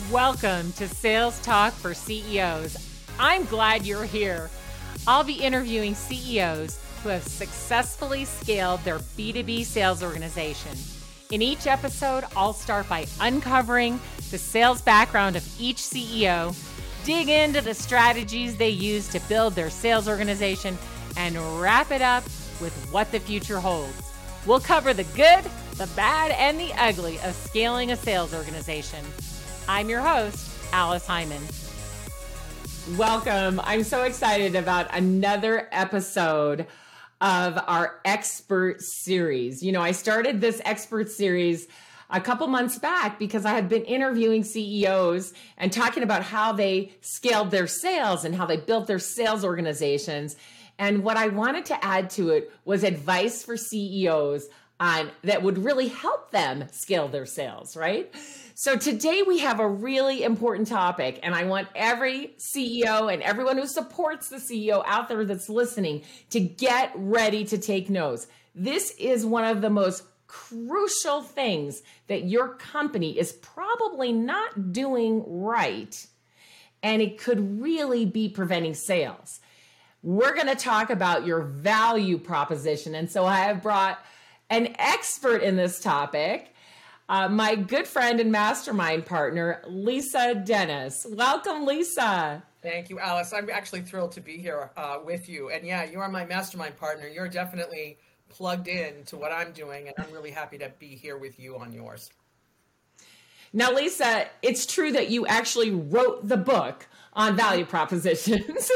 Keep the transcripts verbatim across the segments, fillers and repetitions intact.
Welcome to Sales Talk for C E Os. I'm glad you're here. I'll be interviewing C E Os who have successfully scaled their B two B sales organization. In each episode, I'll start by uncovering the sales background of each C E O, dig into the strategies they use to build their sales organization, and wrap it up with what the future holds. We'll cover the good, the bad, and the ugly of scaling a sales organization. I'm your host, Alice Hyman. Welcome. I'm so excited about another episode of our expert series. You know, I started this expert series a couple months back because I had been interviewing C E Os and talking about how they scaled their sales and how they built their sales organizations. And what I wanted to add to it was advice for C E Os on that would really help them scale their sales, right? So today we have a really important topic, and I want every C E O and everyone who supports the C E O out there that's listening to get ready to take notes. This is one of the most crucial things that your company is probably not doing right, and it could really be preventing sales. We're going to talk about your value proposition, and so I have brought an expert in this topic, Uh, my good friend and mastermind partner, Lisa Dennis. Welcome, Lisa. Thank you, Alice. I'm actually thrilled to be here uh, with you. And yeah, you are my mastermind partner. You're definitely plugged in to what I'm doing, and I'm really happy to be here with you on yours. Now, Lisa, it's true that you actually wrote the book on value propositions.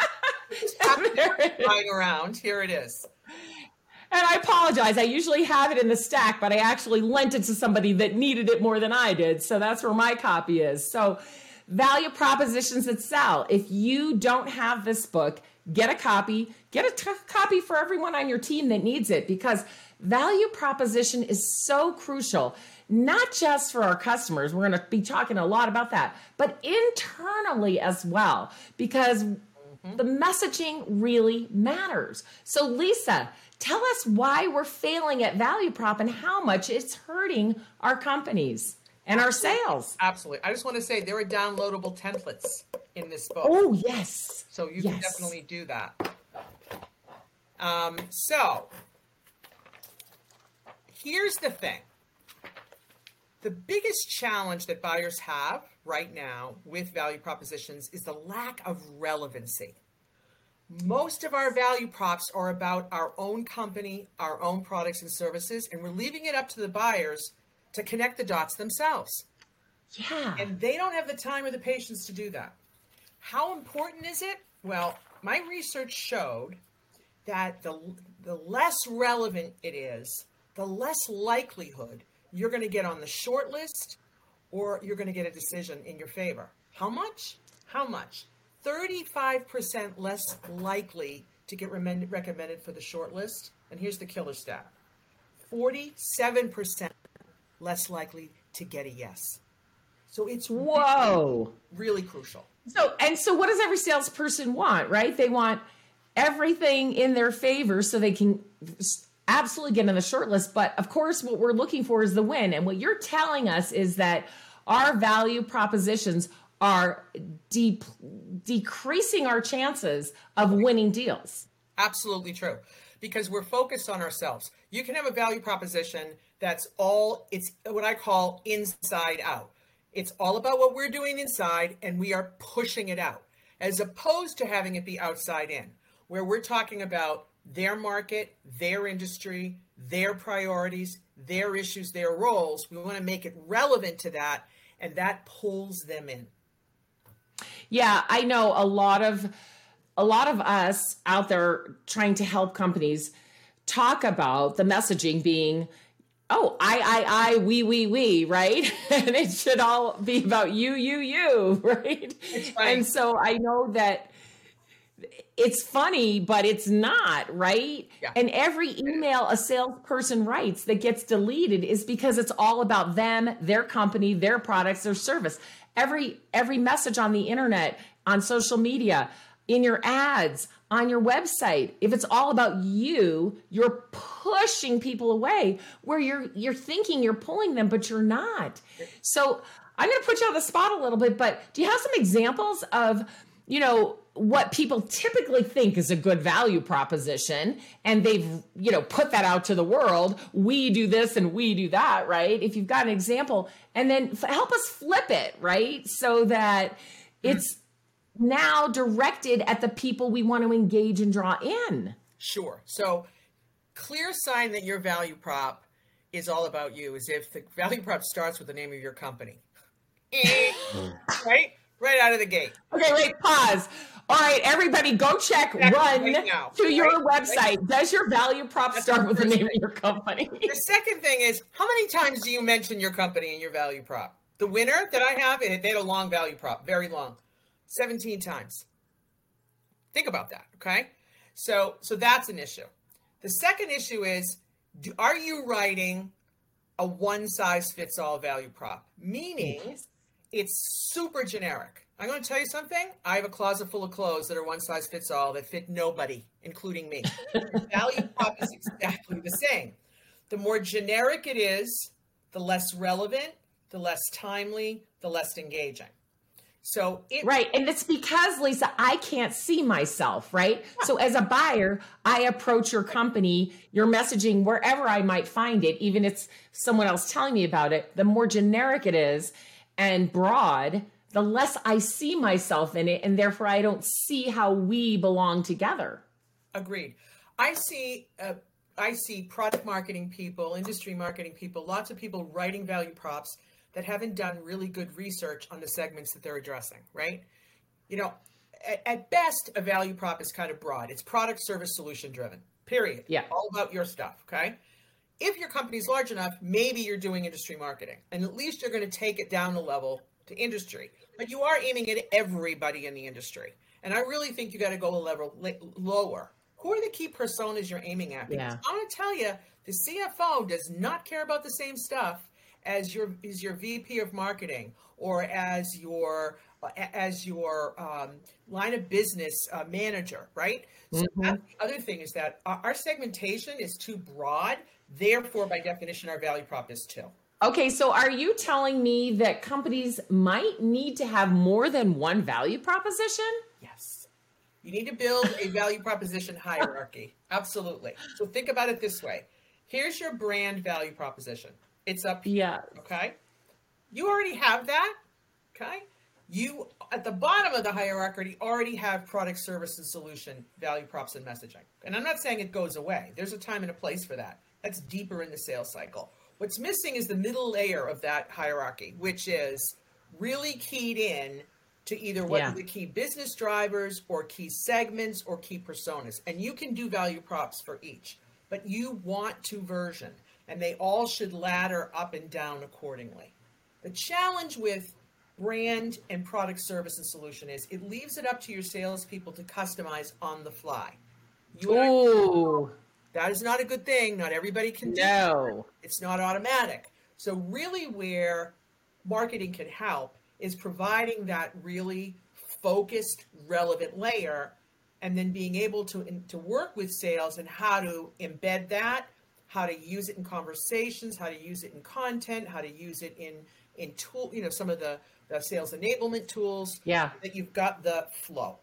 Lying around. Here it is. And I apologize. I usually have it in the stack, but I actually lent it to somebody that needed it more than I did. So that's where my copy is. So value propositions that sell. If you don't have this book, get a copy. Get a t- copy for everyone on your team that needs it, because value proposition is so crucial, not just for our customers. We're going to be talking a lot about that, but internally as well, because mm-hmm. the messaging really matters. So Lisa, tell us why we're failing at value prop and how much it's hurting our companies and our sales. Absolutely. I just want to say there are downloadable templates in this book. Oh, yes. So you yes. can definitely do that. Um, so here's the thing. The biggest challenge that buyers have right now with value propositions is the lack of relevancy. Most of our value props are about our own company, our own products and services, and we're leaving it up to the buyers to connect the dots themselves. Yeah. And they don't have the time or the patience to do that. How important is it? Well, my research showed that the, the less relevant it is, the less likelihood you're going to get on the short list or you're going to get a decision in your favor. How much? How much? thirty-five percent less likely to get re- recommended for the short list. And here's the killer stat. forty-seven percent less likely to get a yes. So it's Whoa. really, really crucial. So, and so what does every salesperson want, right? They want everything in their favor so they can absolutely get on the short list. But of course, what we're looking for is the win. And what you're telling us is that our value propositions are de- decreasing our chances of winning deals. Absolutely true. Because we're focused on ourselves. You can have a value proposition that's all, it's what I call inside out. It's all about what we're doing inside and we are pushing it out, as opposed to having it be outside in, where we're talking about their market, their industry, their priorities, their issues, their roles. We want to make it relevant to that, and that pulls them in. Yeah, I know a lot of a lot of us out there trying to help companies talk about the messaging being, oh, I, I, I, we, we, we, right? And it should all be about you, you, you, right? And so I know that it's funny, but it's not, right? Yeah. And every email a salesperson writes that gets deleted is because it's all about them, their company, their products, their service. Every every message on the internet, on social media, in your ads, on your website, if it's all about you, you're pushing people away where you're you're thinking you're pulling them, but you're not. So I'm going to put you on the spot a little bit, but do you have some examples of, you know, what people typically think is a good value proposition, and they've, you know, put that out to the world? We do this and we do that, right? If you've got an example, and then f- help us flip it, right? So that it's now directed at the people we want to engage and draw in. Sure. So clear sign that your value prop is all about you is if the value prop starts with the name of your company. right? Right out of the gate. Okay, wait, pause. All right, everybody, go check, exactly, run right now, to right? your website. Right? Does your value prop That's start with the name thing. of your company? The second thing is, how many times do you mention your company in your value prop? The winner that I have, they had a long value prop, very long, seventeen times. Think about that, okay? So, so that's an issue. The second issue is, do, are you writing a one-size-fits-all value prop? Meaning, yes. it's super generic. I'm going to tell you something. I have a closet full of clothes that are one size fits all that fit nobody, including me. The value prop is exactly the same. The more generic it is, the less relevant, the less timely, the less engaging. So it- right. And it's because, Lisa, I can't see myself, right? Yeah. So as a buyer, I approach your company, your messaging, wherever I might find it, even if it's someone else telling me about it, the more generic it is and broad, the less I see myself in it, and therefore I don't see how we belong together. Agreed. I see uh, I see product marketing people, industry marketing people, lots of people writing value props that haven't done really good research on the segments that they're addressing, right? You know, at, at best, a value prop is kind of broad. It's product, service, solution driven, period. Yeah. All about your stuff, okay? If your company's large enough, maybe you're doing industry marketing, and at least you're going to take it down a level to industry. But you are aiming at everybody in the industry. And I really think you got to go a level lower. Who are the key personas you're aiming at? Because yeah. I'm going to tell you, the C F O does not care about the same stuff as your as your V P of marketing or as your uh, as your um, line of business uh, manager, right? So Mm-hmm. that's the other thing is that our, our segmentation is too broad. Therefore, by definition, our value prop is too. Okay, so are you telling me that companies might need to have more than one value proposition? Yes. You need to build a value proposition hierarchy. Absolutely. So think about it this way. Here's your brand value proposition. It's up here. Yeah. Okay. You already have that. Okay. You, at the bottom of the hierarchy, already have product, service, and solution value props and messaging. And I'm not saying it goes away. There's a time and a place for that. That's deeper in the sales cycle. What's missing is the middle layer of that hierarchy, which is really keyed in to either what yeah. are the key business drivers or key segments or key personas. And you can do value props for each, but you want to version, and they all should ladder up and down accordingly. The challenge with brand and product, service, and solution is it leaves it up to your salespeople to customize on the fly. You Ooh. That is not a good thing. Not everybody can do No. it. It's not automatic. So really where marketing can help is providing that really focused, relevant layer, and then being able to, to work with sales and how to embed that, how to use it in conversations, how to use it in content, how to use it in, in tool, you know, some of the, the sales enablement tools. Yeah. That you've got the flow.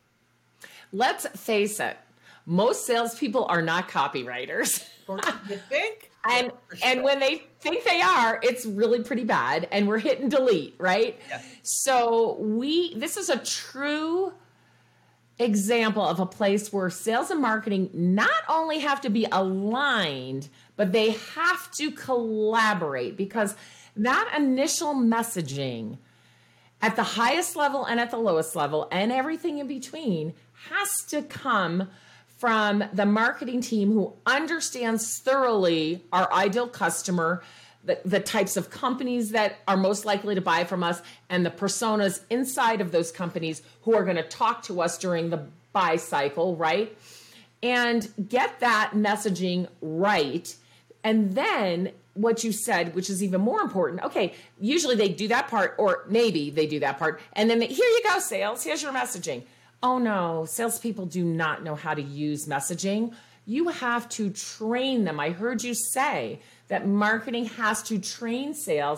Let's face it. Most salespeople are not copywriters. You think? and sure. and when they think they are, it's really pretty bad. And we're hit and delete, right? Yeah. So we this is a true example of a place where sales and marketing not only have to be aligned, but they have to collaborate, because that initial messaging at the highest level and at the lowest level and everything in between has to come from the marketing team who understands thoroughly our ideal customer, the, the types of companies that are most likely to buy from us, and the personas inside of those companies who are going to talk to us during the buy cycle, right? And get that messaging right. And then what you said, which is even more important, okay, usually they do that part, or maybe they do that part, and then they, here you go, sales, here's your messaging. Oh no, salespeople do not know how to use messaging. You have to train them. I heard you say that marketing has to train sales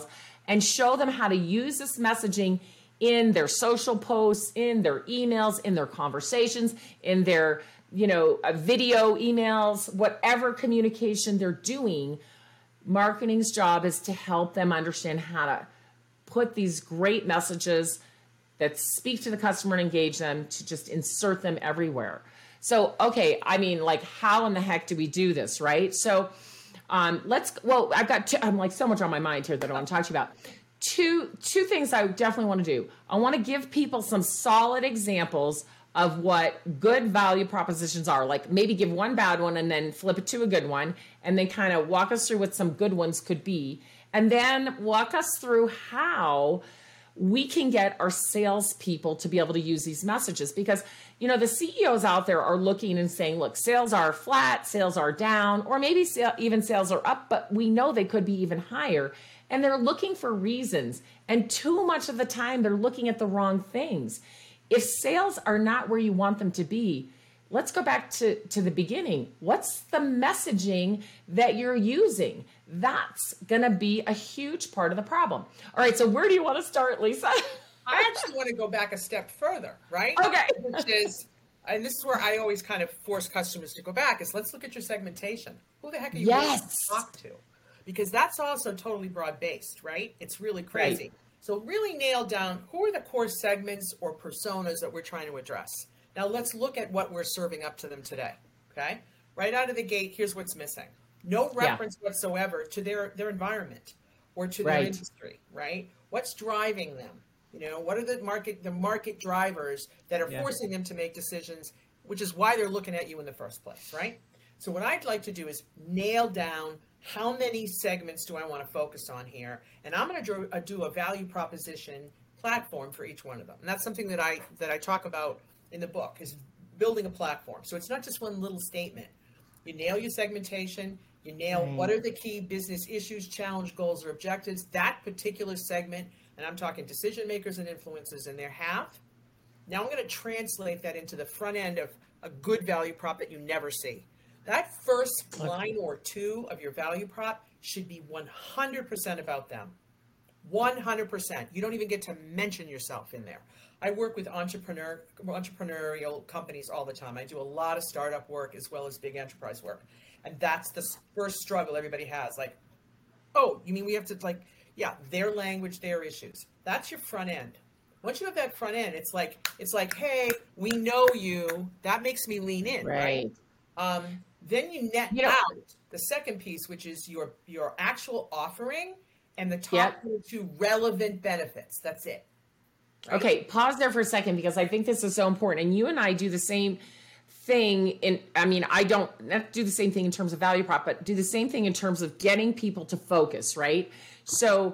and show them how to use this messaging in their social posts, in their emails, in their conversations, in their, you know, uh, video emails, whatever communication they're doing. Marketing's job is to help them understand how to put these great messages that speak to the customer and engage them, to just insert them everywhere. So, okay, I mean, like, how in the heck do we do this, right? So, um, let's, well, I've got, two, I'm like so much on my mind here that I want to talk to you about. Two, two things I definitely want to do. I want to give people some solid examples of what good value propositions are. Like, maybe give one bad one and then flip it to a good one, and then kind of walk us through what some good ones could be. And then walk us through how we can get our salespeople to be able to use these messages. Because, you know, the C E Os out there are looking and saying, look, sales are flat, sales are down, or maybe sale, even sales are up, but we know they could be even higher. And they're looking for reasons. And too much of the time, they're looking at the wrong things. If sales are not where you want them to be, let's go back to, to the beginning. What's the messaging that you're using? That's going to be a huge part of the problem. All right, so where do you want to start, Lisa? I actually want to go back a step further, right? Okay. Which is, and this is where I always kind of force customers to go back, is let's look at your segmentation. Who the heck are you yes. willing to talk to? Because that's also totally broad-based, right? It's really crazy. Right. So really nail down who are the core segments or personas that we're trying to address. Now let's look at what we're serving up to them today, okay? Right out of the gate, here's what's missing. No reference yeah. whatsoever to their, their environment or to their right. industry, right? What's driving them? You know, what are the market the market drivers that are yeah. forcing them to make decisions, which is why they're looking at you in the first place, right? So what I'd like to do is nail down how many segments do I want to focus on here, and I'm going to do, do a value proposition platform for each one of them. And that's something that I that I talk about in the book, is building a platform. So it's not just one little statement. You nail your segmentation, you nail mm. what are the key business issues, challenge, goals, or objectives, that particular segment, and I'm talking decision makers and influencers in their have. Now I'm going to translate that into the front end of a good value prop that you never see. That first line or two of your value prop should be one hundred percent about them. one hundred percent. You don't even get to mention yourself in there. I work with entrepreneur entrepreneurial companies all the time. I do a lot of startup work as well as big enterprise work. And that's the first struggle everybody has. Like, oh, you mean we have to, like, yeah, their language, their issues. That's your front end. Once you have that front end, it's like, it's like, hey, we know you. That makes me lean in, right? right? Um, then you net you know, out the second piece, which is your your actual offering and the top yep. two relevant benefits. That's it. Right? Okay, pause there for a second, because I think this is so important. And you and I do the same thing in, I mean, I don't not do the same thing in terms of value prop, but do the same thing in terms of getting people to focus, right? So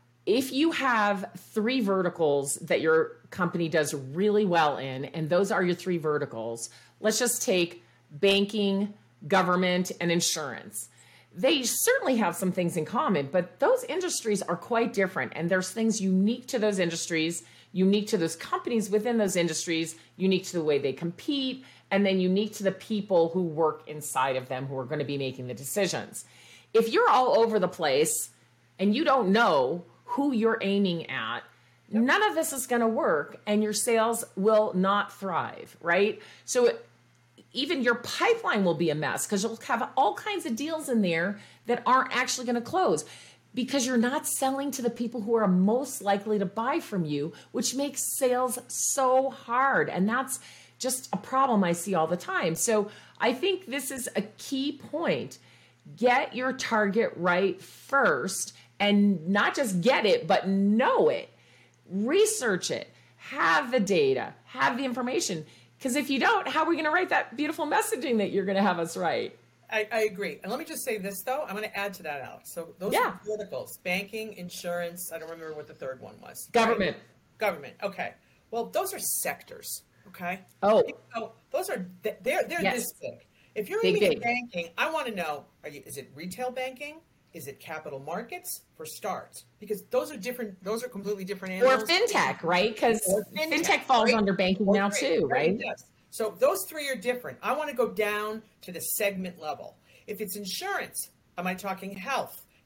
if you have three verticals that your company does really well in, and those are your three verticals, let's just take banking, government, and insurance. They certainly have some things in common, but those industries are quite different. And there's things unique to those industries, unique to those companies within those industries, unique to the way they compete, and then unique to the people who work inside of them who are going to be making the decisions. If you're all over the place and you don't know who you're aiming at, yep. none of this is going to work, and your sales will not thrive, right? So even your pipeline will be a mess, because you'll have all kinds of deals in there that aren't actually going to close, because you're not selling to the people who are most likely to buy from you, which makes sales so hard. And that's just a problem I see all the time. So I think this is a key point. Get your target right first, and not just get it, but know it. Research it. Have the data. Have the information. Because if you don't, how are we going to write that beautiful messaging that you're going to have us write? I, I agree. And let me just say this, though. I'm going to add to that, Alex. So those yeah. are verticals: banking, insurance. I don't remember what the third one was. Government. Right? Government. Okay. Well, those are sectors. Okay. Oh. So those are they're they're yes. this big. If you're big, aiming big. at banking, I want to know: are you? Is it retail banking? Is it capital markets? For starts, because those are different. Those are completely different animals. Or fintech, right? Because fintech, fintech falls right? under banking or now trade, too, right? right? Yes. So those three are different. I want to go down to the segment level. If it's insurance, am I talking health,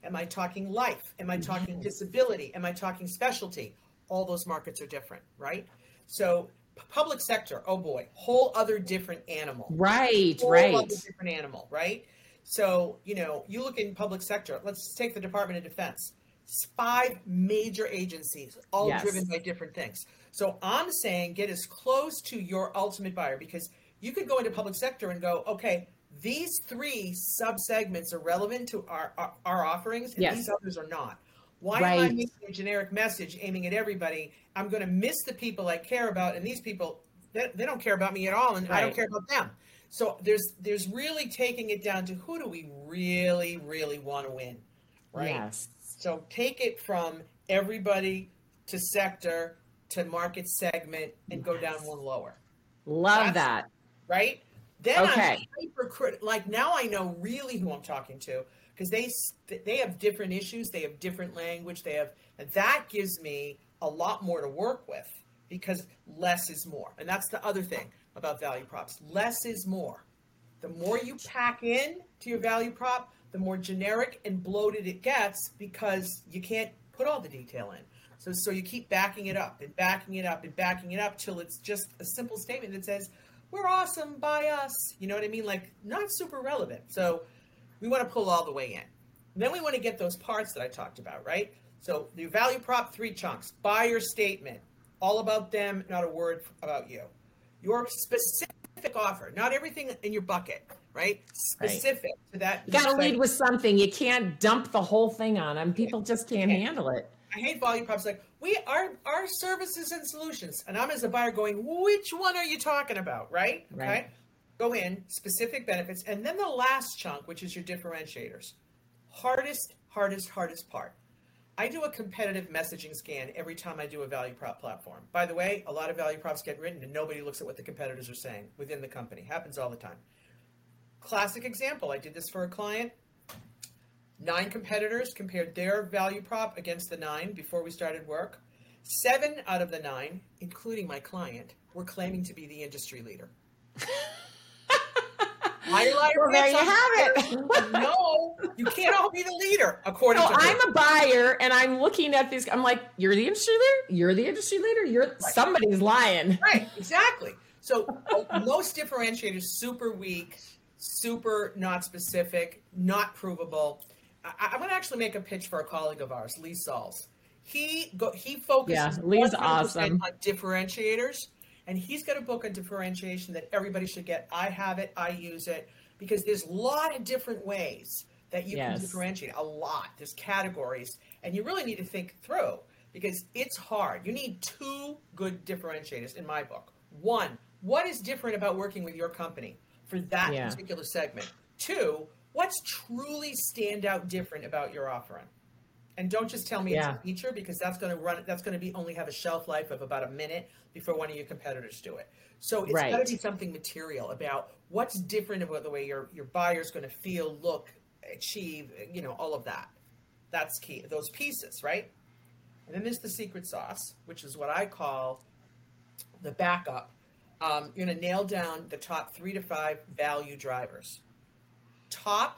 Am I talking life? Am I talking disability? Am I talking specialty? All those markets are different, right? So public sector, oh boy, whole other different animal. Right, whole right. other different animal, right? So, you know, you look in public sector, let's take the Department of Defense. It's five major agencies, all Yes. driven by different things. So I'm saying get as close to your ultimate buyer, because you could go into public sector and go, okay, these three sub-segments are relevant to our, our, our offerings, and Yes. these others are not. Why Right. am I making a generic message aiming at everybody? I'm going to miss the people I care about, and these people, they, they don't care about me at all, and I don't Right. care about them. So there's there's really taking it down to who do we really, really want to win, right? Yes. So take it from everybody to sector to market segment and go down one lower. Love That's- that. Right? Then Okay. I'm hypercritical. Like now I know really who I'm talking to, because they they have different issues, they have different language, they have, and that gives me a lot more to work with, because less is more. And that's the other thing about value props. Less is more. The more you pack in to your value prop, the more generic and bloated it gets, because you can't put all the detail in. So so you keep backing it up and backing it up and backing it up till it's just a simple statement that says, we're awesome, buy us. You know what I mean? Like, not super relevant. So we want to pull all the way in. And then we want to get those parts that I talked about, right? So the value prop, three chunks. Buyer statement, all about them, not a word about you. Your specific offer, not everything in your bucket, right? Specific Right. to that. You got to lead with something. You can't dump the whole thing on them. People just can't Yeah. handle it. I hate value props like, we are our services and solutions. And I'm as a buyer going, which one are you talking about, right? Right. Okay. Go in, specific benefits. And then the last chunk, which is your differentiators. Hardest, hardest, hardest part. I do a competitive messaging scan every time I do a value prop platform. By the way, a lot of value props get written and nobody looks at what the competitors are saying within the company. Happens all the time. Classic example, I did this for a client. Nine competitors compared their value prop against the nine before we started work. Seven out of the nine, including my client, were claiming to be the industry leader. Liar, liar, Well, there bitch, you I'm have it. No, you can't all be the leader, according So to her. I'm a buyer and I'm looking at these. I'm like, you're the industry leader? You're the industry leader? You're somebody's lying. Right, exactly. So uh, most differentiators super weak, super not specific, not provable. I, I'm going to actually make a pitch for a colleague of ours, Lee Sauls. He go he focuses Yeah, Lee's one hundred percent awesome. on differentiators, and he's got a book on differentiation that everybody should get. I have it, I use it, because there's a lot of different ways that you Yes. can differentiate. A lot. There's categories, and you really need to think through, because it's hard. You need two good differentiators in my book. One, what is different about working with your company for that Yeah. particular segment? Two, what's truly stand out different about your offering? And don't just tell me Yeah. it's a feature, because that's going to run. That's going to be only have a shelf life of about a minute before one of your competitors do it. So it's Right. got to be something material about what's different about the way your your buyer's going to feel, look, achieve. You know, all of that. That's key. Those pieces, right? And then there's the secret sauce, which is what I call the backup. Um, you're going to nail down the top three to five value drivers. Top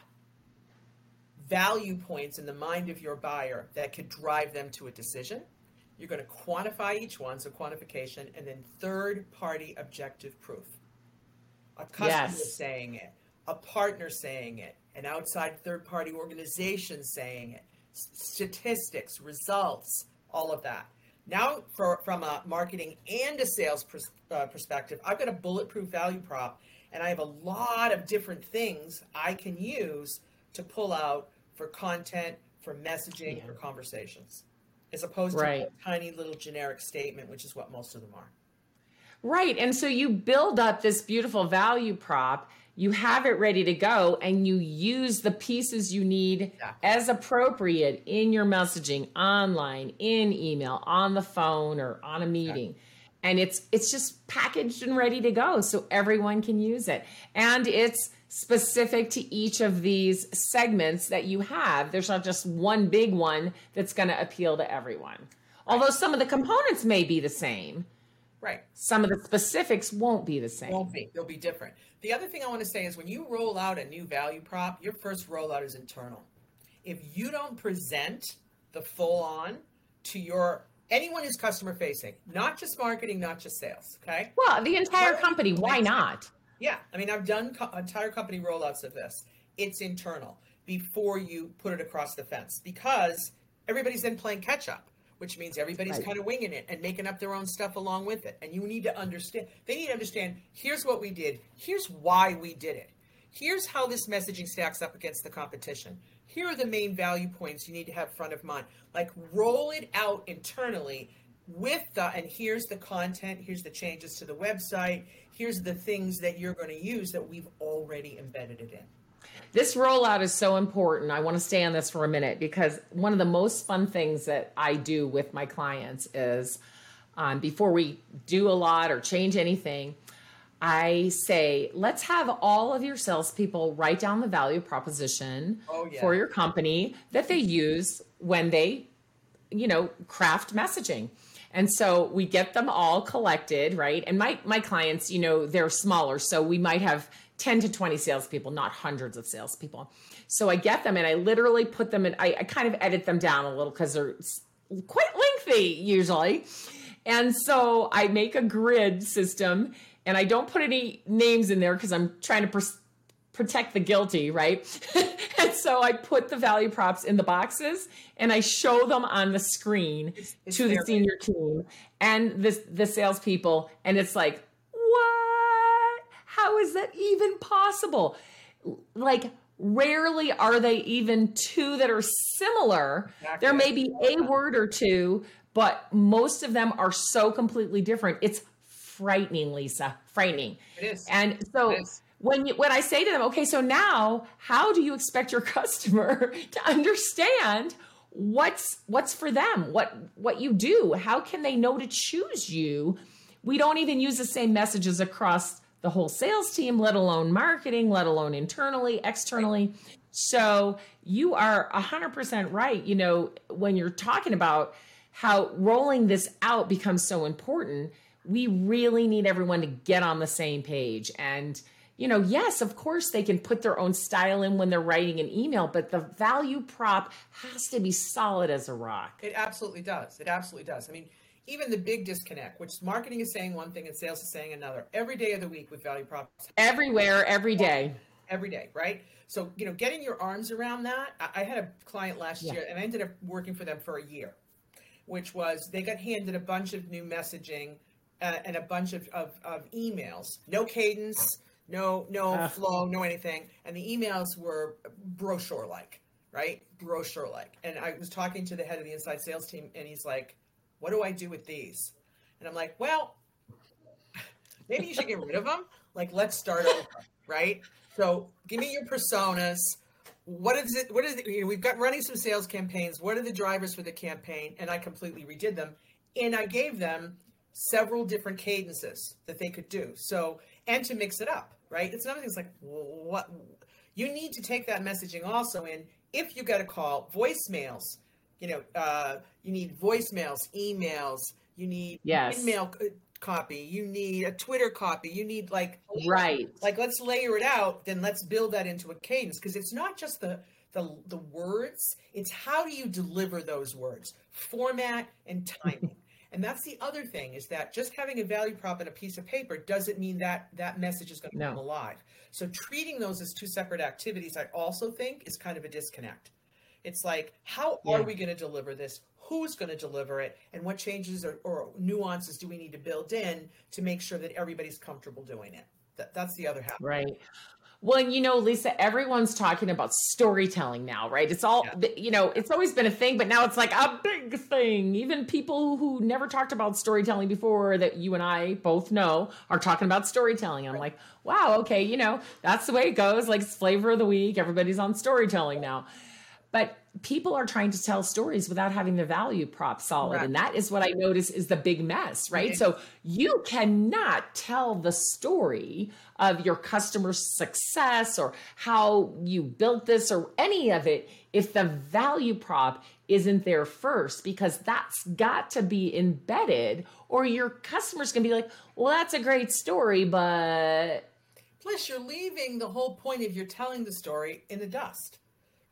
value points in the mind of your buyer that could drive them to a decision. You're going to quantify each one, so quantification, and then third-party objective proof. A customer Yes. saying it, a partner saying it, an outside third-party organization saying it, s- statistics, results, all of that. Now, for, from a marketing and a sales pers- uh, perspective, I've got a bulletproof value prop, and I have a lot of different things I can use to pull out for content, for messaging, Yeah. for conversations, as opposed Right. to a tiny little generic statement, which is what most of them are. Right. And so you build up this beautiful value prop, you have it ready to go, and you use the pieces you need Exactly. as appropriate in your messaging, online, in email, on the phone, or on a meeting. And it's it's just packaged and ready to go so everyone can use it. And it's specific to each of these segments that you have. There's not just one big one that's going to appeal to everyone. Although some of the components may be the same, Right. some of the specifics won't be the same. Won't be. They'll be different. The other thing I want to say is when you roll out a new value prop, your first rollout is internal. If you don't present the full on to your anyone who's customer facing, not just marketing, not just sales, okay? Well, the entire company, why not? Yeah, I mean, I've done co- entire company rollouts of this. It's internal before you put it across the fence, because everybody's then playing catch up, which means everybody's Right. kind of winging it and making up their own stuff along with it. And you need to understand, they need to understand, here's what we did. Here's why we did it. Here's how this messaging stacks up against the competition. Here are the main value points you need to have front of mind. Like, roll it out internally with the, and here's the content, here's the changes to the website, here's the things that you're going to use that we've already embedded it in. This rollout is so important. I want to stay on this for a minute, because one of the most fun things that I do with my clients is um, before we do a lot or change anything, I say, let's have all of your salespeople write down the value proposition Oh, yeah. for your company that they use when they, you know, craft messaging. And so we get them all collected, right? And my my clients, you know, they're smaller, so we might have ten to twenty salespeople, not hundreds of salespeople. So I get them and I literally put them in, I, I kind of edit them down a little because they're quite lengthy usually. And so I make a grid system, and I don't put any names in there because I'm trying to pr- protect the guilty, right? And so I put the value props in the boxes and I show them on the screen It's- it's to the there. senior team and the, the salespeople. And it's like, what? How is that even possible? Like, rarely are they even two that are similar. Exactly. There may be a word or two, but most of them are so completely different. It's frightening, Lisa, frightening. It is. And so It is. when you, when I say to them, okay, so now how do you expect your customer to understand what's what's for them, what what you do? How can they know to choose you? We don't even use the same messages across the whole sales team, let alone marketing, let alone internally, externally. So you are one hundred percent right. You know, when you're talking about how rolling this out becomes so important, we really need everyone to get on the same page. And, you know, yes, of course they can put their own style in when they're writing an email, but the value prop has to be solid as a rock. It absolutely does. It absolutely does. I mean, even the big disconnect, which marketing is saying one thing and sales is saying another, every day of the week with value props. Everywhere, every day. Every day, right? So, you know, getting your arms around that. I, I had a client last Yeah. year, and I ended up working for them for a year, which was they got handed a bunch of new messaging uh, and a bunch of, of, of emails. No cadence, no no Uh. flow, no anything. And the emails were brochure-like, right? Brochure-like. And I was talking to the head of the inside sales team, and he's like, what do I do with these? And I'm like, well, maybe you should get rid of them. Like, let's start over, right? So give me your personas. What is it? What is it? You know, we've got running some sales campaigns. What are the drivers for the campaign? And I completely redid them. And I gave them several different cadences that they could do. So, and to mix it up, right? It's another thing. It's like, what? You need to take that messaging also in. If you got a call, voicemails, you know, uh, you need voicemails, emails, you need Yes. email c- copy, you need a Twitter copy, you need like, Right. like let's layer it out, then let's build that into a cadence, because it's not just the, the the words, it's how do you deliver those words, format and timing. And that's the other thing, is that just having a value prop and a piece of paper doesn't mean that that message is going to No. come alive. So treating those as two separate activities, I also think, is kind of a disconnect. It's like, how Yeah. are we going to deliver this? Who's going to deliver it? And what changes or, or nuances do we need to build in to make sure that everybody's comfortable doing it? That, that's the other half. Right. Well, you know, Lisa, everyone's talking about storytelling now, right? It's all, you know, it's always been a thing, but now it's like a big thing. Even people who never talked about storytelling before, that you and I both know, are talking about storytelling. I'm like, wow, okay, you know, that's the way it goes. Like, it's flavor of the week. Everybody's on storytelling now. But people are trying to tell stories without having the value prop solid. Correct. And that is what I notice is the big mess, right? It So you cannot tell the story of your customer's success or how you built this or any of it if the value prop isn't there first, because that's got to be embedded, or your customer's going to be like, well, that's a great story, but Plus, you're leaving the whole point of you're telling the story in the dust,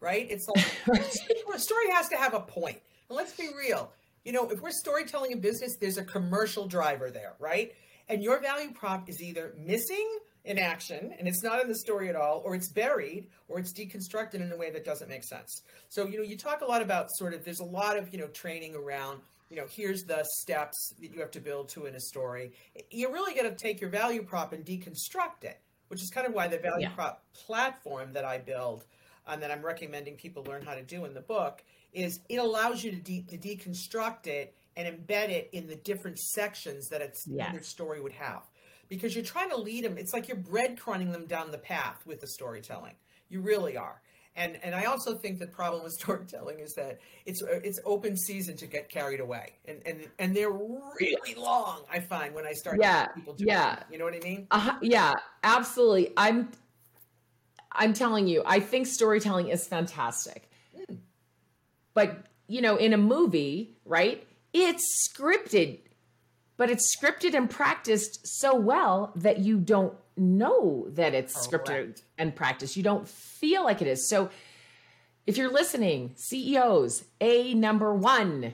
right? It's like a story has to have a point. And let's be real. You know, if we're storytelling in business, there's a commercial driver there, right? And your value prop is either missing in action and it's not in the story at all, or it's buried, or it's deconstructed in a way that doesn't make sense. So, you know, you talk a lot about sort of, there's a lot of, you know, training around, you know, here's the steps that you have to build to in a story. You really got to take your value prop and deconstruct it, which is kind of why the value yeah. prop platform that I build and that I'm recommending people learn how to do in the book is it allows you to, de- to deconstruct it and embed it in the different sections that its yes. story would have. Because you're trying to lead them. It's like you're breadcrumbing them down the path with the storytelling. You really are. And and I also think the problem with storytelling is that it's it's open season to get carried away. And and and they're really long, I find, when I start yeah, people to yeah. You know what I mean? Uh, yeah, absolutely. I'm I'm telling you, I think storytelling is fantastic. Mm. But, you know, in a movie, right, it's scripted. But it's scripted and practiced so well that you don't know that it's Correct. scripted and practiced. You don't feel like it is. So if you're listening, C E Os, A number one,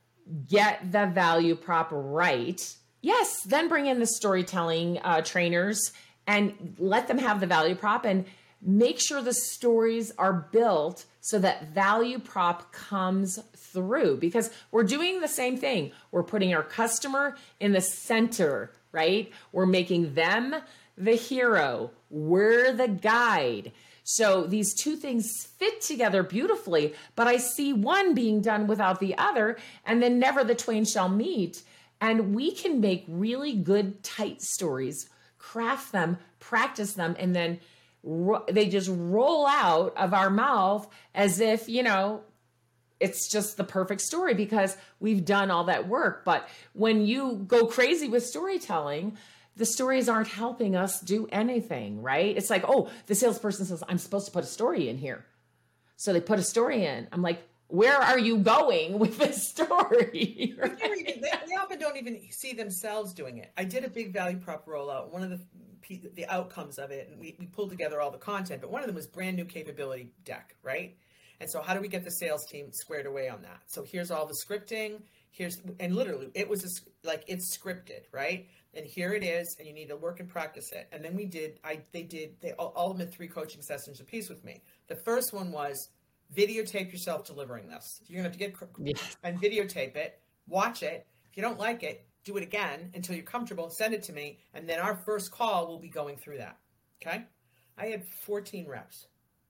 get the value prop right. Yes, then bring in the storytelling uh, trainers and let them have the value prop and make sure the stories are built so that value prop comes through, because we're doing the same thing. We're putting our customer in the center, right? We're making them the hero. We're the guide. So these two things fit together beautifully, but I see one being done without the other, and then never the twain shall meet. And we can make really good, tight stories, craft them, practice them, and then ro- they just roll out of our mouth as if, you know, it's just the perfect story because we've done all that work. But when you go crazy with storytelling, the stories aren't helping us do anything, right? It's like, oh, the salesperson says, I'm supposed to put a story in here. So they put a story in. I'm like, where are you going with this story? Right? They, they often don't even see themselves doing it. I did a big value prop rollout. One of the the outcomes of it, and we, we pulled together all the content, but one of them was brand new capability deck, right? And so how do we get the sales team squared away on that? So here's all the scripting. Here's, and literally it was a, like, it's scripted, right? And here it is, and you need to work and practice it. And then we did, I, they did, they all, all of them had three coaching sessions apiece with me. The first one was videotape yourself delivering this. You're gonna have to get, yes. and videotape it, watch it. If you don't like it, do it again until you're comfortable, send it to me. And then our first call will be going through that. Okay. I had fourteen reps.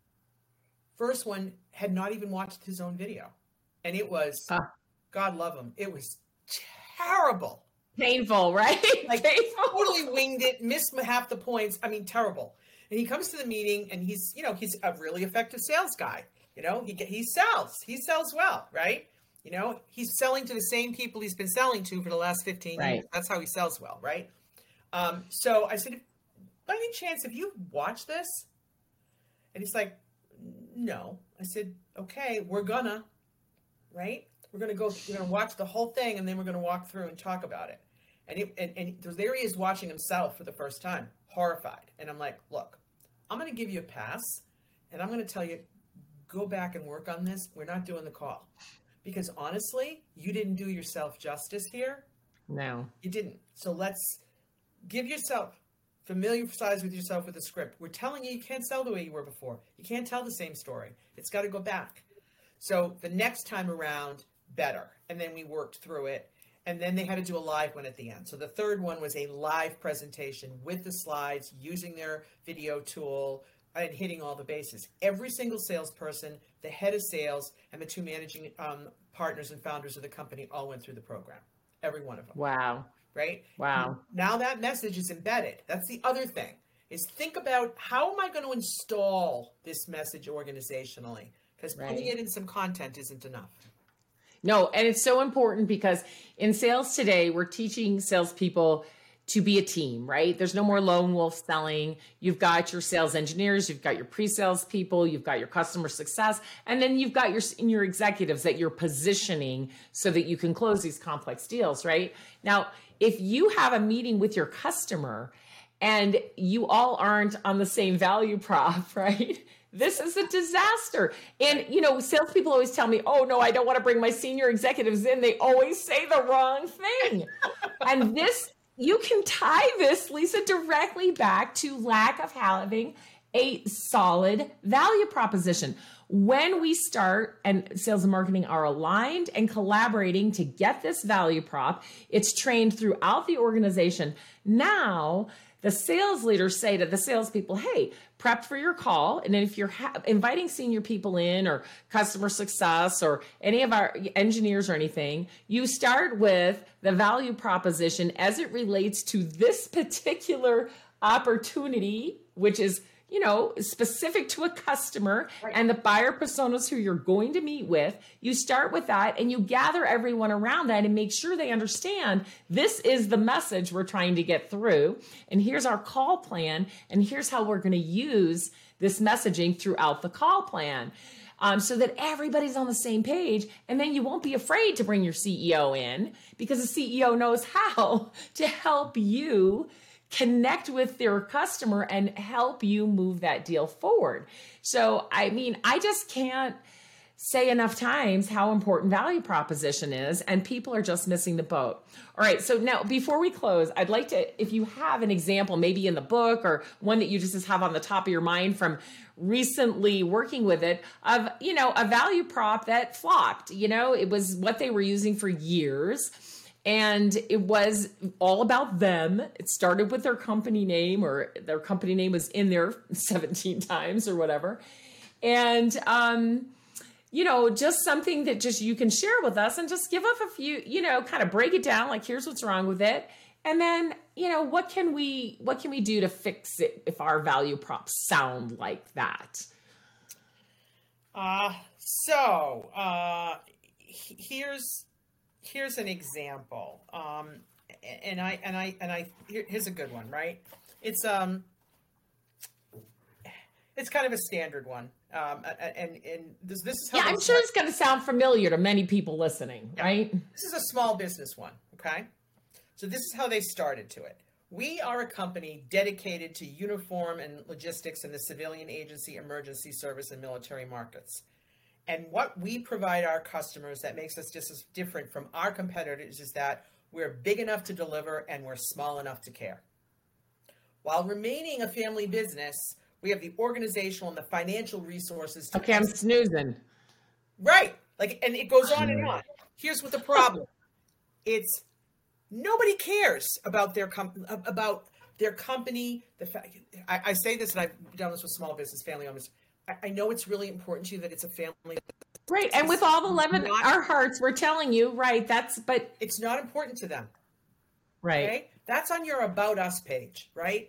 First one had not even watched his own video. And it was, uh, God love him, it was terrible. Painful, right? Like, Painful. Totally winged it, missed half the points. I mean, terrible. And he comes to the meeting and he's, you know, he's a really effective sales guy. You know, he he sells. He sells well, right? You know, he's selling to the same people he's been selling to for the last fifteen right. years. That's how he sells well, right? Um, so I said, by any chance, have you watched this? And he's like, no. I said, okay, we're gonna, right? We're gonna go, we're gonna watch the whole thing, and then we're gonna walk through and talk about it. And it, and, and there he is watching himself for the first time, horrified. And I'm like, look, I'm gonna give you a pass, and I'm gonna tell you, go back and work on this. We're not doing the call. Because honestly, you didn't do yourself justice here. No. You didn't. So let's give yourself, familiarize with yourself with the script. We're telling you you can't sell the way you were before. You can't tell the same story. It's got to go back. So the next time around, better. And then we worked through it. And then they had to do a live one at the end. So the third one was a live presentation with the slides, using their video tool, and hitting all the bases. Every single salesperson, the head of sales, and the two managing um, partners and founders of the company all went through the program. Every one of them. Wow. Right? Wow. Now that message is embedded. That's the other thing, is think about, how am I going to install this message organizationally? Because right. putting it in some content isn't enough. No, and it's so important because in sales today, we're teaching salespeople to be a team, right? There's no more lone wolf selling. You've got your sales engineers, you've got your pre-sales people, you've got your customer success, and then you've got your senior executives that you're positioning so that you can close these complex deals, right? Now, if you have a meeting with your customer and you all aren't on the same value prop, right? This is a disaster. And, you know, salespeople always tell me, oh, no, I don't want to bring my senior executives in. They always say the wrong thing. And this, you can tie this, Lisa, directly back to lack of having a solid value proposition. When we start and sales and marketing are aligned and collaborating to get this value prop, it's trained throughout the organization. Now, the sales leaders say to the salespeople, hey, prep for your call. And if you're ha- inviting senior people in or customer success or any of our engineers or anything, you start with the value proposition as it relates to this particular opportunity, which is, you know, specific to a customer and the buyer personas who you're going to meet with. You start with that and you gather everyone around that and make sure they understand this is the message we're trying to get through. And here's our call plan. And here's how we're going to use this messaging throughout the call plan. Um, so that everybody's on the same page. And then you won't be afraid to bring your C E O in because the C E O knows how to help you connect with their customer and help you move that deal forward. So, I mean, I just can't say enough times how important value proposition is, and people are just missing the boat. All right. So now before we close, I'd like to, if you have an example, maybe in the book or one that you just have on the top of your mind from recently working with it, of, you know, a value prop that flopped. You know, it was what they were using for years. And it was all about them. It started with their company name, or their company name was in there seventeen times or whatever. And, um, you know, just something that just you can share with us and just give us a few, you know, kind of break it down. Like, here's what's wrong with it. And then, you know, what can we, what can we do to fix it if our value props sound like that? Uh, so uh, here's, Here's an example, um, and I and I and I here, here's a good one, right? It's um, it's kind of a standard one, um, and and this this is how yeah, I'm sure it's going to sound familiar to many people listening, yeah. Right? This is a small business one, okay? So this is how they started to it. We are a company dedicated to uniform and logistics in the civilian agency, emergency service, and military markets. And what we provide our customers that makes us just as different from our competitors is that we're big enough to deliver and we're small enough to care. While remaining a family business, we have the organizational and the financial resources to... Okay, I'm snoozing. Right. Like, and it goes on and on. Here's what the problem. It's nobody cares about their com- about their company. The fact I, I say this, and I've done this with small business, family owners. I know it's really important to you that it's a family. Right. And with all the love in our hearts, we're telling you, right, that's, but. It's not important to them. Right. Okay? That's on your About Us page, right?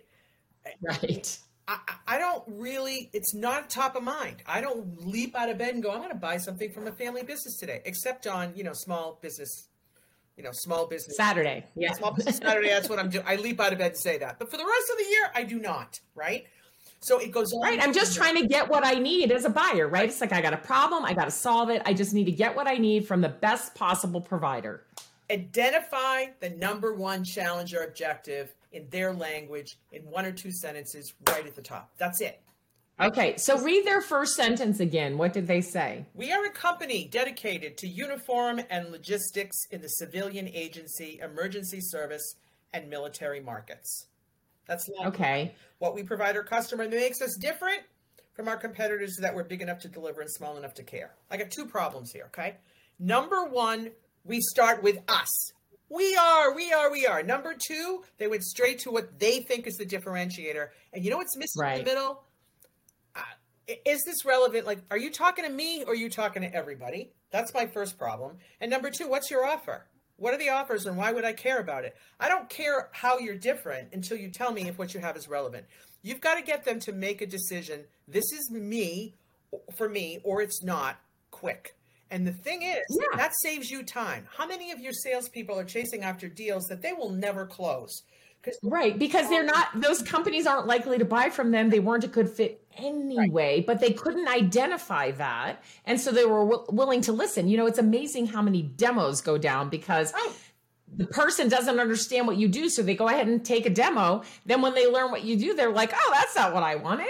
Right. I, I don't really, it's not top of mind. I don't leap out of bed and go, I'm going to buy something from a family business today, except on, you know, small business, you know, small business. Saturday. Yeah. Small business Saturday. That's what I'm doing. I leap out of bed and say that. But for the rest of the year, I do not. Right. So it goes on. Right. I'm just trying to get what I need as a buyer, right? It's like, I got a problem. I got to solve it. I just need to get what I need from the best possible provider. Identify the number one challenge or objective in their language in one or two sentences right at the top. That's it. Okay. So read their first sentence again. What did they say? We are a company dedicated to uniform and logistics in the civilian agency, emergency service, and military markets. That's long. Okay. What we provide our customer that makes us different from our competitors is that we're big enough to deliver and small enough to care. I got two problems here, okay? Number one, we start with us. We are, we are, we are. Number two, they went straight to what they think is the differentiator. And you know what's missing right in the middle? Uh, is this relevant? Like, are you talking to me or are you talking to everybody? That's my first problem. And number two, what's your offer? What are the offers and why would I care about it? I don't care how you're different until you tell me if what you have is relevant. You've got to get them to make a decision. This is me, for me, or it's not, quick. And the thing is, yeah. that saves you time. How many of your salespeople are chasing after deals that they will never close? Right, because they're not, those companies aren't likely to buy from them. They weren't a good fit anyway, right. But they couldn't identify that. And so they were w- willing to listen. You know, it's amazing how many demos go down because right. the person doesn't understand what you do. So they go ahead and take a demo. Then when they learn what you do, they're like, oh, that's not what I wanted.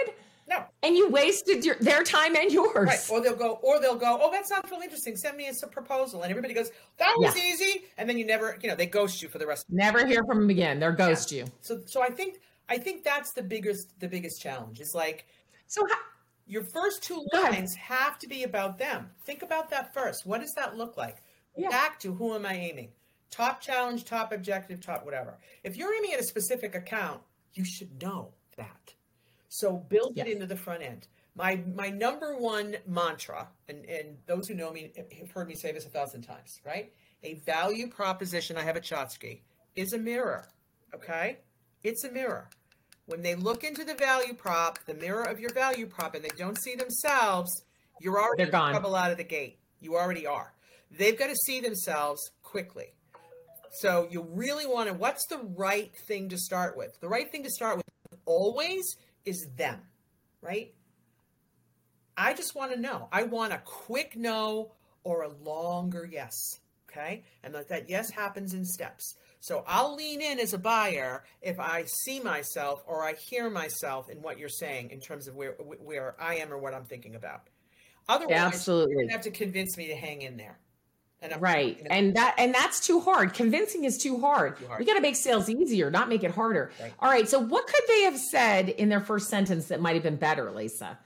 No. And you wasted your, their time and yours. Right. Or they'll go, or they'll go, oh, that sounds really interesting. Send me a proposal. And everybody goes, that was Yeah. easy. And then you never, you know, they ghost you for the rest. Never hear from them again. They're ghost Yeah. you. So, so I think, I think that's the biggest, the biggest challenge is like, So how, your first two Go ahead. lines have to be about them. Think about that first. What does that look like? Yeah. Back to who am I aiming? Top challenge, top objective, top whatever. If you're aiming at a specific account, you should know that. So build Yes. it into the front end. My my number one mantra, and, and those who know me have heard me say this a thousand times, right? A value proposition, I have a Chotsky, is a mirror, okay? It's a mirror. When they look into the value prop, the mirror of your value prop, and they don't see themselves, you're already They're in gone. trouble out of the gate. You already are. They've got to see themselves quickly. So you really want to, what's the right thing to start with? The right thing to start with always is them, right? I just want to know. I want a quick no or a longer yes, okay? And that, that yes happens in steps. So I'll lean in as a buyer if I see myself or I hear myself in what you're saying in terms of where where I am or what I'm thinking about. Otherwise, Absolutely. you're going to have to convince me to hang in there. And I'm, Right. you know, And that and that's too hard. Convincing is too hard. Too hard. We got to make sales easier, not make it harder. Right. All right. So what could they have said in their first sentence that might have been better, Lisa?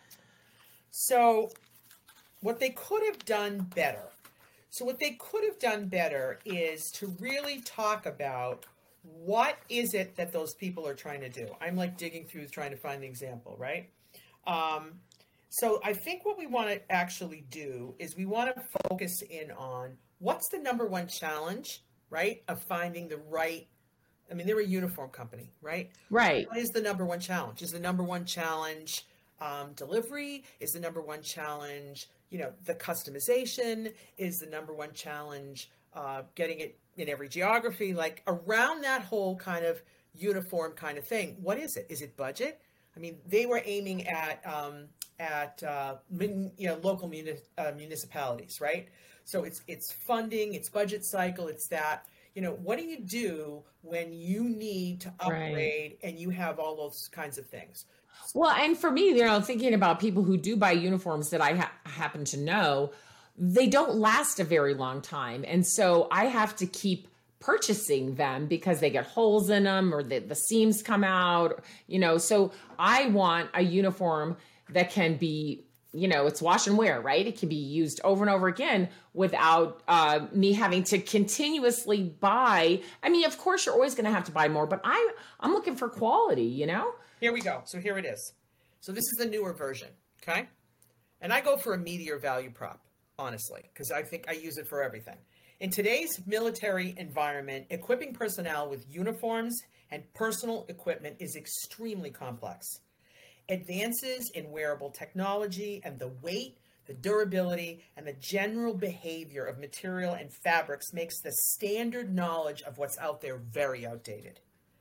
So what they could have done better. So what they could have done better is to really talk about what is it that those people are trying to do. I'm like digging through trying to find the example, right? Um, so I think what we want to actually do is we want to focus in on what's the number one challenge, right, of finding the right, I mean, they're a uniform company, right? Right. What is the number one challenge? Is the number one challenge um, delivery? Is the number one challenge, you know, the customization? Is the number one challenge uh, getting it in every geography? Like around that whole kind of uniform kind of thing. What is it? Is it budget? I mean, they were aiming at um, at uh, min, you know local muni- uh, municipalities, right? So it's it's funding, it's budget cycle, it's that. You know, what do you do when you need to upgrade Right. and you have all those kinds of things? Well, and for me, you know, thinking about people who do buy uniforms that I ha- happen to know, they don't last a very long time. And so I have to keep purchasing them because they get holes in them or the, the seams come out, you know. So I want a uniform that can be, you know, it's wash and wear, right? It can be used over and over again without uh, me having to continuously buy. I mean, of course, you're always going to have to buy more, but I, I'm looking for quality, you know? Here we go. So here it is. So this is the newer version, okay? And I go for a meteor value prop, honestly, because I think I use it for everything. In today's military environment, equipping personnel with uniforms and personal equipment is extremely complex. Advances in wearable technology and the weight, the durability, and the general behavior of material and fabrics makes the standard knowledge of what's out there very outdated.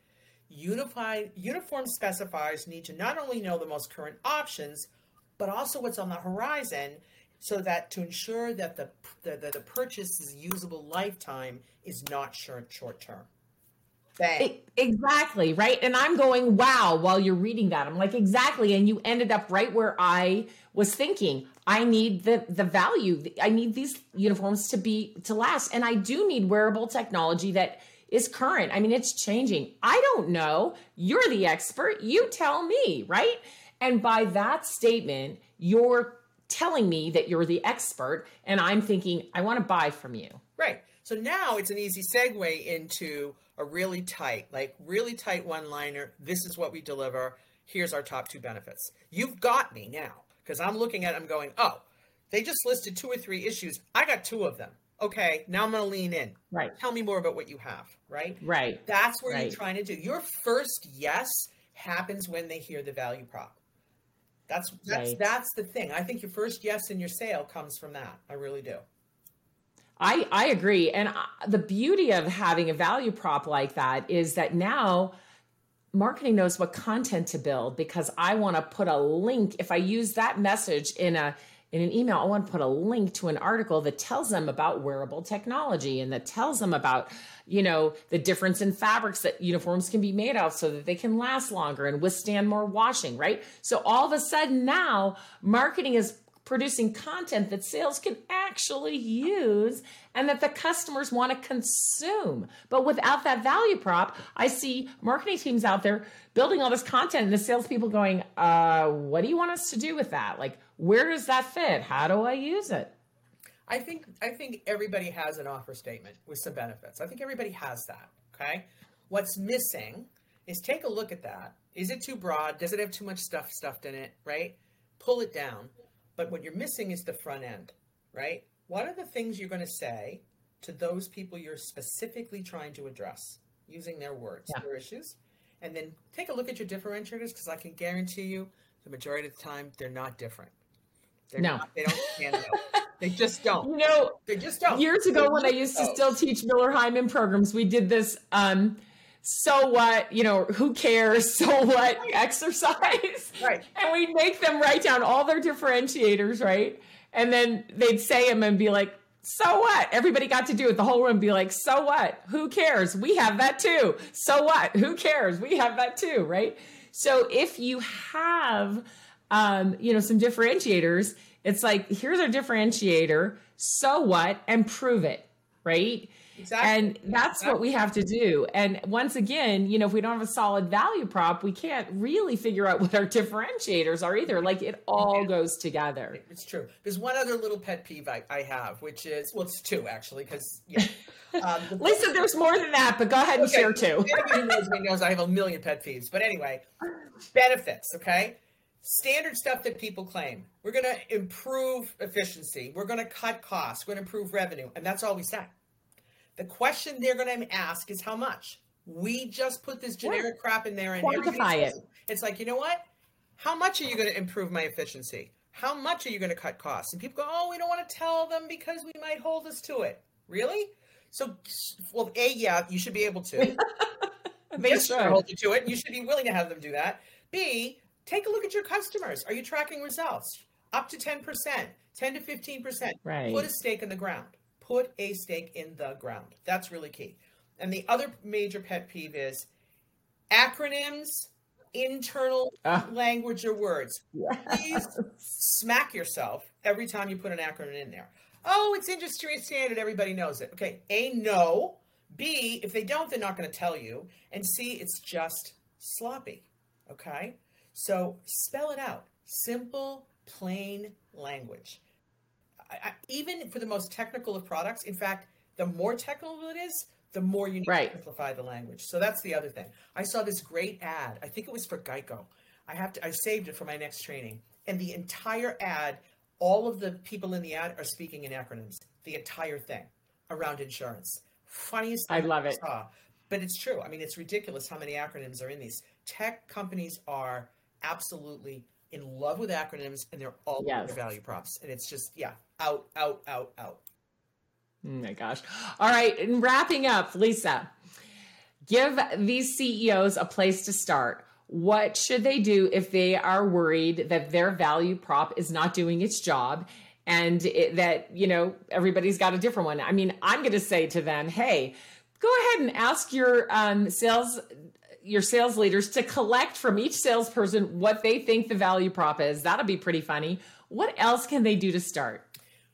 Unified uniform specifiers need to not only know the most current options, but also what's on the horizon, so that to ensure that the the, the, the purchase's usable lifetime is not short short term. Bang. E- Exactly, right? And I'm going, wow, while you're reading that. I'm like, exactly. And you ended up right where I was thinking. I need the the value. I need these uniforms to be to last. And I do need wearable technology that is current. I mean, it's changing. I don't know. You're the expert. You tell me, right? And by that statement, you're telling me that you're the expert. And I'm thinking, I want to buy from you. Right. So now it's an easy segue into a really tight, like really tight one-liner. This is what we deliver. Here's our top two benefits. You've got me now because I'm looking at it, I'm going, oh, they just listed two or three issues. I got two of them. Okay, now I'm going to lean in. Right. Tell me more about what you have, right? Right. That's what Right. you're trying to do. Your first yes happens when they hear the value prop. That's that's Right. that's the thing. I think your first yes in your sale comes from that. I really do. I, I agree. And I, the beauty of having a value prop like that is that now marketing knows what content to build because I want to put a link. If I use that message in a in an email, I want to put a link to an article that tells them about wearable technology and that tells them about, you know, the difference in fabrics that uniforms can be made of so that they can last longer and withstand more washing, right? So all of a sudden now marketing is producing content that sales can actually use and that the customers want to consume. But without that value prop, I see marketing teams out there building all this content and the salespeople going, uh, what do you want us to do with that? Like, where does that fit? How do I use it? I think I think everybody has an offer statement with some benefits. I think everybody has that, okay? What's missing is take a look at that. Is it too broad? Does it have too much stuff stuffed in it, right? Pull it down. But what you're missing is the front end, right? What are the things you're going to say to those people you're specifically trying to address using their words, yeah. their issues? And then take a look at your differentiators, because I can guarantee you the majority of the time, they're not different. They're no. Not, they don't stand out. They just don't. You know, they just don't. Years ago when I used to still teach Miller Heiman programs, we did this um, so what, you know, who cares, so what exercise. Right. And we'd make them write down all their differentiators, right? And then they'd say them and be like, so what? Everybody got to do it. The whole room be like, so what? Who cares? We have that too. So what? Who cares? We have that too, right? So if you have, um, you know, some differentiators, it's like, here's our differentiator. So what? And prove it, right? Exactly. And that's exactly. what we have to do. And once again, you know, if we don't have a solid value prop, we can't really figure out what our differentiators are either. Like it all yeah. goes together. It's true. There's one other little pet peeve I, I have, which is, well, it's two actually, because, yeah. Um, the Lisa, there's more than that, but go ahead and okay. share two. Anybody who knows me knows I have a million pet peeves. But anyway, benefits, okay? Standard stuff that people claim. We're going to improve efficiency. We're going to cut costs. We're going to improve revenue. And that's all we say. The question they're going to ask is how much. We just put this generic yeah. crap in there and quantify it. It's like, you know what? How much are you going to improve my efficiency? How much are you going to cut costs? And people go, oh, we don't want to tell them because we might hold us to it. Really? So, well, A, yeah, you should be able to. They yes, should hold you to it. You should be willing to have them do that. B, take a look at your customers. Are you tracking results? Up to ten percent, ten to fifteen percent. Right. Put a stake in the ground. Put a stake in the ground. That's really key. And the other major pet peeve is acronyms, internal uh, language or words. Yes. Please smack yourself every time you put an acronym in there. Oh, it's industry standard. Everybody knows it. Okay. A, no. B, if they don't, they're not going to tell you. And C, it's just sloppy. Okay. So spell it out. Simple, plain language. I, even for the most technical of products, in fact, the more technical it is, the more you need right. to simplify the language. So that's the other thing. I saw this great ad. I think it was for Geico. I have to. I saved it for my next training. And the entire ad, all of the people in the ad are speaking in acronyms. The entire thing around insurance. Funniest thing I love it. Saw. But it's true. I mean, it's ridiculous how many acronyms are in these. Tech companies are absolutely in love with acronyms, and they're all yes. their value props. And it's just, yeah, out, out, out, out. Oh my gosh. All right. And wrapping up, Lisa, give these C E Os a place to start. What should they do if they are worried that their value prop is not doing its job and it, that, you know, everybody's got a different one? I mean, I'm going to say to them, hey, go ahead and ask your um, sales your sales leaders to collect from each salesperson what they think the value prop is. That'll be pretty funny. What else can they do to start?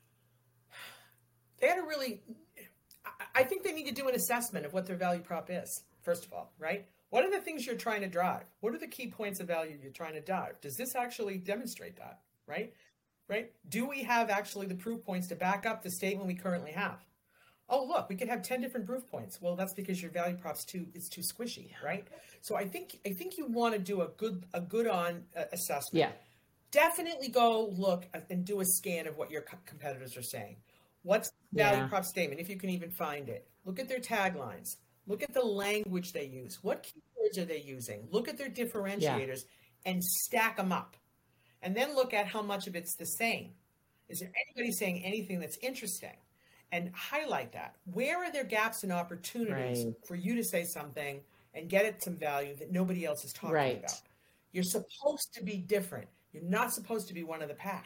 They had to really, I think they need to do an assessment of what their value prop is, first of all, right? What are the things you're trying to drive? What are the key points of value you're trying to drive? Does this actually demonstrate that, right? Right? Do we have actually the proof points to back up the statement we currently have? Oh, look, we could have ten different proof points. Well, that's because your value prop's too it's too squishy, right? So I think I think you want to do a good a good on uh, assessment. Yeah. Definitely go look and do a scan of what your co- competitors are saying. What's the value yeah. prop statement, if you can even find it? Look at their taglines. Look at the language they use. What keywords are they using? Look at their differentiators yeah. and stack them up. And then look at how much of it's the same. Is there anybody saying anything that's interesting? And highlight that. Where are there gaps and opportunities right. for you to say something and get it some value that nobody else is talking right. about? You're supposed to be different. You're not supposed to be one of the pack.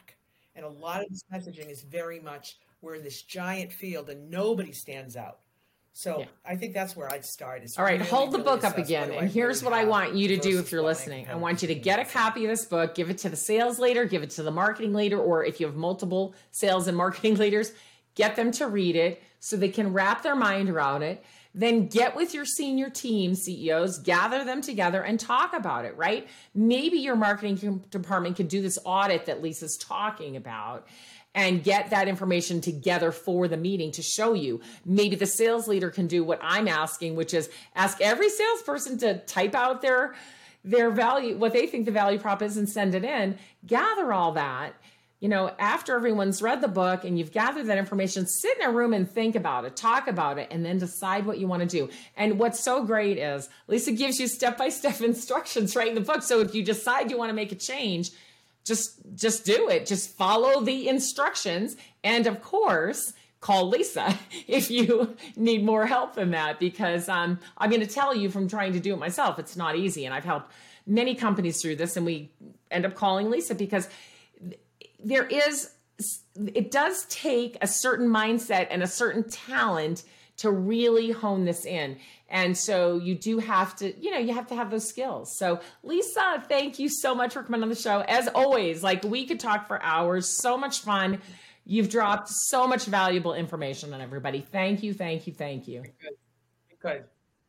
And a lot of this messaging is very much, we're in this giant field and nobody stands out. So yeah. I think that's where I'd start. Is All right, really, hold the really book up again. And here's what I want you to do if you're listening. I want you to get a copy of this book, give it to the sales leader, give it to the marketing leader, or if you have multiple sales and marketing leaders, get them to read it so they can wrap their mind around it. Then get with your senior team, C E Os, gather them together and talk about it, right? Maybe your marketing department could do this audit that Lisa's talking about and get that information together for the meeting to show you. Maybe the sales leader can do what I'm asking, which is ask every salesperson to type out their, their value, what they think the value prop is, and send it in. Gather all that. You know, after everyone's read the book and you've gathered that information, sit in a room and think about it, talk about it, and then decide what you want to do. And what's so great is Lisa gives you step-by-step instructions right in the book. So if you decide you want to make a change, just, just do it. Just follow the instructions. And of course, call Lisa if you need more help than that, because um, I'm going to tell you from trying to do it myself, it's not easy. And I've helped many companies through this, and we end up calling Lisa because there is, it does take a certain mindset and a certain talent to really hone this in. And so you do have to, you know, you have to have those skills. So Lisa, thank you so much for coming on the show. As always, like we could talk for hours, so much fun. You've dropped so much valuable information on everybody. Thank you, thank you, thank you. Good. Good.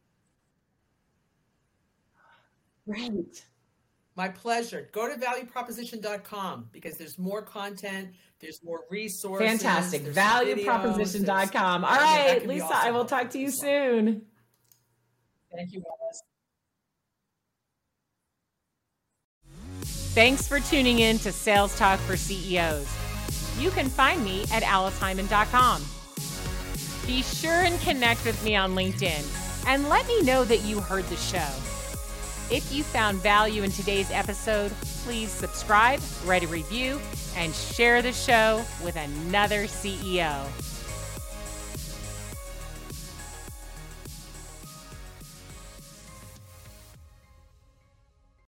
Right. My pleasure. Go to value proposition dot com because there's more content, there's more resources. Fantastic. value proposition dot com. All right, Lisa, awesome. I will talk to you soon. Thank you, Alice. Thanks for tuning in to Sales Talk for C E Os. You can find me at alice hyman dot com. Be sure and connect with me on LinkedIn and let me know that you heard the show. If you found value in today's episode, please subscribe, write a review, and share the show with another C E O.